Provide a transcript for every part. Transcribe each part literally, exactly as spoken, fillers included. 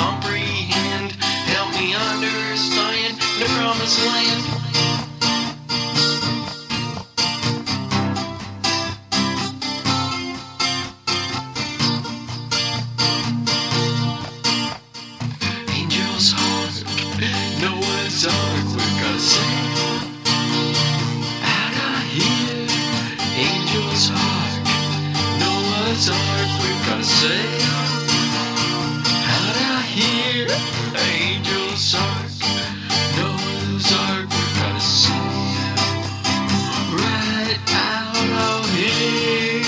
comprehend. Help me understand the promised land. Angel's heart, Noah's ark, we've gotta sail out of here. Angel's ark, Noah's ark, we've gotta sail out of here. Angel's ark, Noah's ark, we've gotta sail right out of here.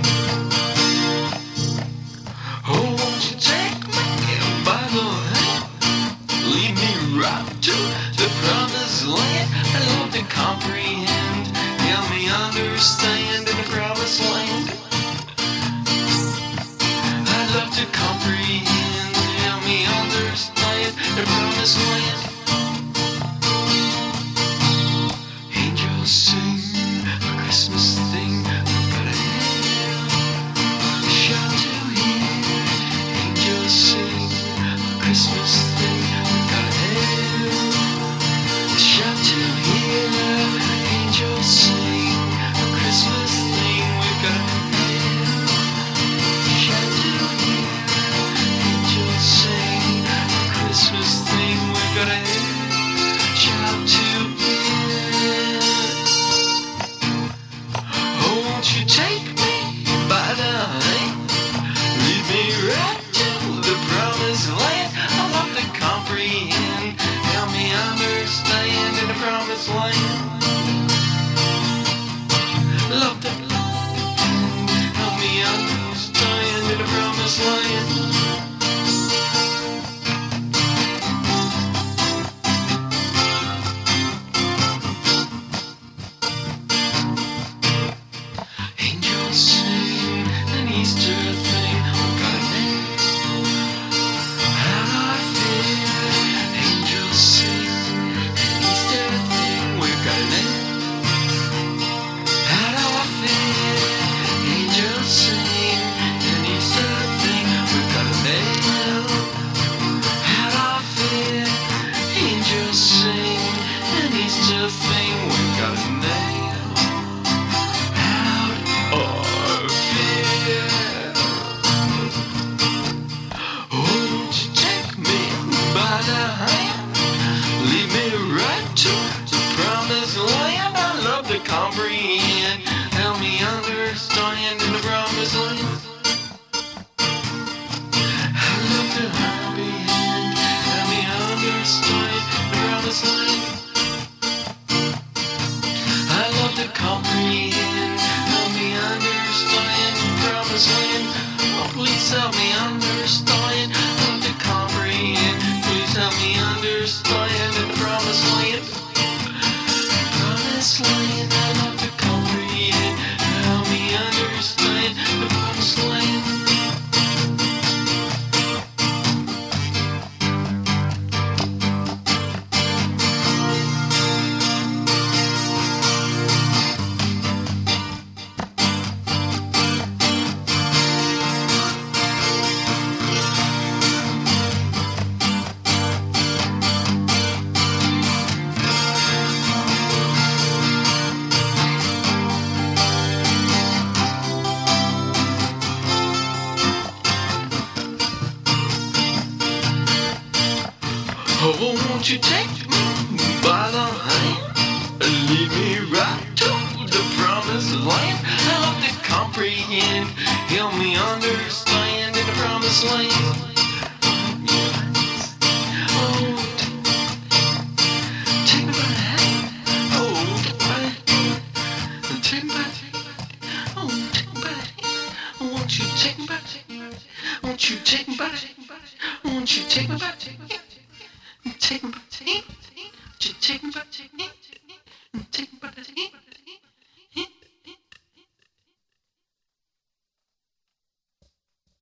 Oh, won't you take me by the hand, lead me right to the promised land. I love to comprehend, help me understand in the promised land. I love to comprehend, help me understand the promised land. Angels sing a Christmas thing, we've gotta have shout to hear. Angels sing a Christmas thing, we've gotta have shout to hear. Angels sing a Christmas thing, we've gotta have shout to hear. Angels sing a Christmas thing, we've gotta have shout to hear. Oh, won't you take me by the hand, lead me right to the promised land. I love to comprehend, help me understand in the promised land. Love to help me understand in the promised land. Angels sing an Easter thing, we've got a name out of fear. Angels sing an Easter thing, we've got a name out of fear. Angels sing an Easter thing, we've got a name out of fear. Angels sing an Easter thing, we've got a name out of fear. Oh, won't you take me by the hand, lead me right to the promised land. I love to comprehend, help me understand in the promised land. I love to comprehend, help me understand the promised land. I love to comprehend, help me understand the promised land. Oh, please help me understand, I love to comprehend. Please help me understand in the promised land. Promised land, I love to comprehend, help me understand the promised land. Oh, won't you take me by the hand, lead me right to the promised land. I love to comprehend, help me understand in the promised land. Oh, take me by the hand. Oh, take me by the hand. Oh, take me by the hand. Won't you take me by the hand? Won't you take me by the hand? Won't you take me by the hand? Take me by the hand, take me by the hand.